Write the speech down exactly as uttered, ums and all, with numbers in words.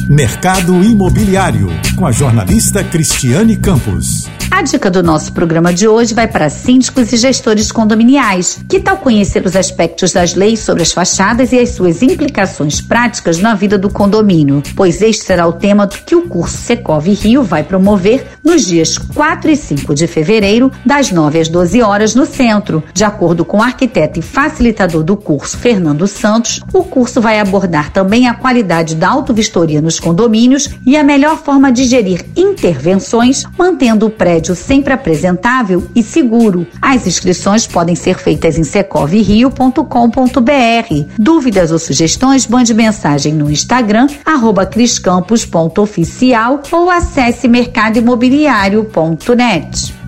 Mercado Imobiliário, com a jornalista Cristiane Campos. A dica do nosso programa de hoje vai para síndicos e gestores condominiais. Que tal conhecer os aspectos das leis sobre as fachadas e as suas implicações práticas na vida do condomínio? Pois este será o tema que o curso Secov Rio vai promover nos dias quatro e cinco de fevereiro, das nove às doze horas, no centro. De acordo com o arquiteto e facilitador do curso, Fernando Santos, o curso vai abordar também a qualidade da autovistoria nos condomínios e a melhor forma de gerir intervenções, mantendo o prédio sempre apresentável e seguro. As inscrições podem ser feitas em secov rio ponto com ponto b r. Dúvidas ou sugestões, mande mensagem no Instagram, arroba criscampos ponto oficial, ou acesse mercado imobiliário ponto net.